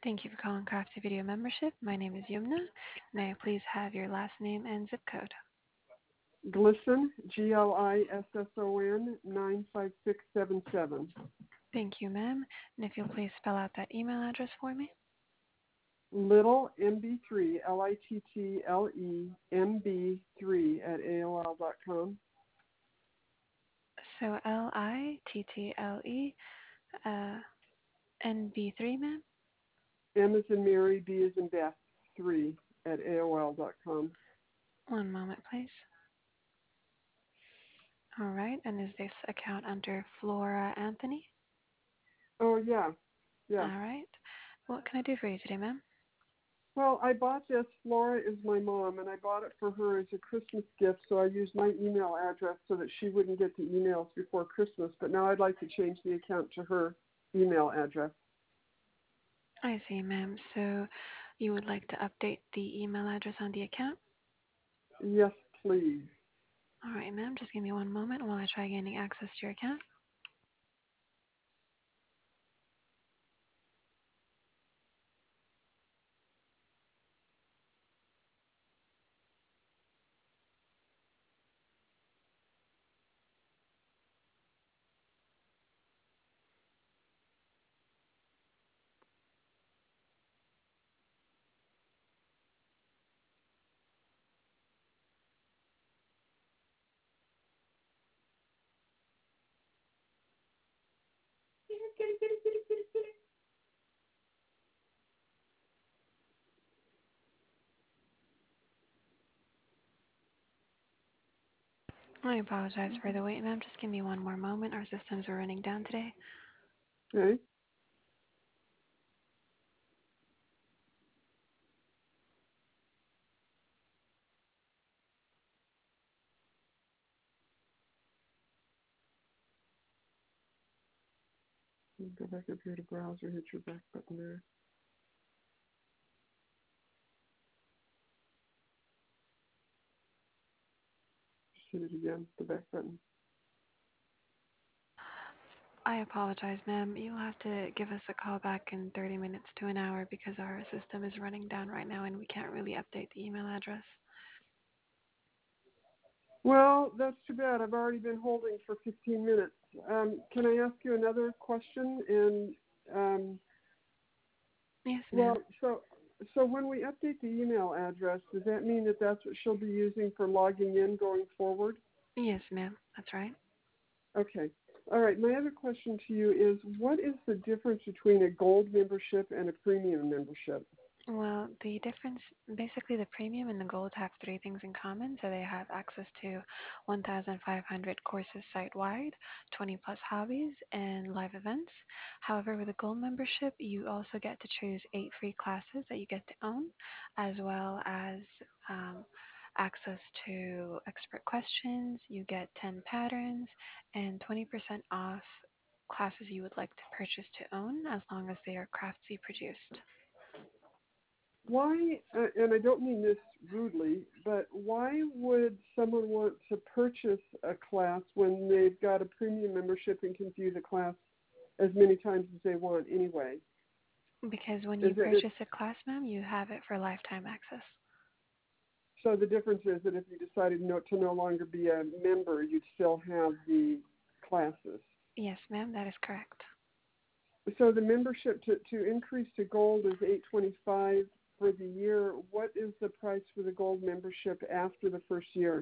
Thank you for calling Crafty Video Membership. My name is Yumna. May I please have your last name and zip code? Glisson, Glisson, 95677. Thank you, ma'am. And if you'll please spell out that email address for me. Little MB3, LITTLE MB3 at AOL.com. So LITTLE NB3, ma'am. M as in Mary, B as in Beth, 3 at AOL.com. One moment, please. All right. And is this account under Flora Anthony? Oh, yeah. All right. What can I do for you today, ma'am? Well, I bought this. Flora is my mom, and I bought it for her as a Christmas gift, so I used my email address so that she wouldn't get the emails before Christmas. But now I'd like to change the account to her email address. I see, ma'am. So you would like to update the email address on the account? Yes, please. All right, ma'am. Just give me one moment while I try gaining access to your account. I apologize for the wait, ma'am. Just give me one more moment. Our systems are running down today. Okay. Go back up here to browser, hit your back button there. Hit it again, the back button. I apologize, ma'am. You'll have to give us a call back in 30 minutes to an hour because our system is running down right now and we can't really update the email address. Well, that's too bad. I've already been holding for 15 minutes. Can I ask you another question? Yes, Well, ma'am. so when we update the email address, does that mean that that's what she'll be using for logging in going forward? Yes, ma'am. That's right. Okay. All right. My other question to you is, what is the difference between a gold membership and a premium membership? Well, the difference, basically the premium and the gold have three things in common. So they have access to 1,500 courses site-wide, 20 plus hobbies, and live events. However, with a gold membership, you also get to choose 8 free classes that you get to own, as well as um, access to expert questions. You get 10 patterns and 20% off classes you would like to purchase to own, as long as they are Craftsy produced. Why, and I don't mean this rudely, but why would someone want to purchase a class when they've got a premium membership and can view the class as many times as they want anyway? Because when you Is it, purchase a class, ma'am, you have it for lifetime access. so the difference is that if you decided to no longer be a member, you'd still have the classes. Yes, ma'am, that is correct. So the membership to increase to gold is $825 for the year. What is the price for the gold membership after the first year?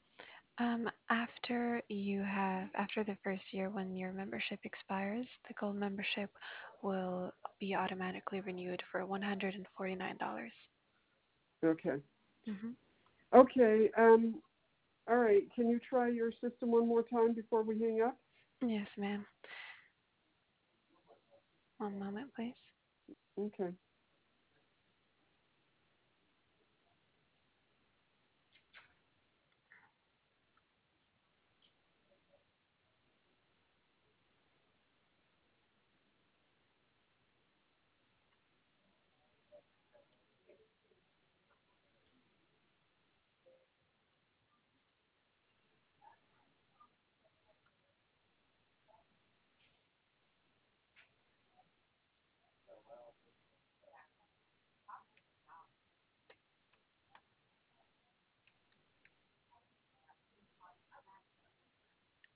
After the first year, when your membership expires, the gold membership will be automatically renewed for $149. Okay. Mm-hmm. Okay. All right. Can you try your system one more time before we hang up? Yes, ma'am. One moment, please. Okay.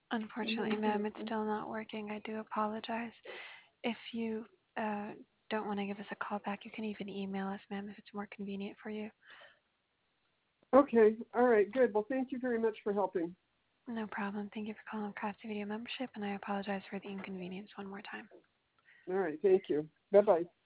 Unfortunately, ma'am, it's still not working. I do apologize. If you uh, don't want to give us a call back, you can even email us, ma'am, if it's more convenient for you. Okay. All right. Good. Well, thank you very much for helping. No problem. Thank you for calling Crafty Video Membership, and I apologize for the inconvenience one more time. All right. Thank you. Bye bye.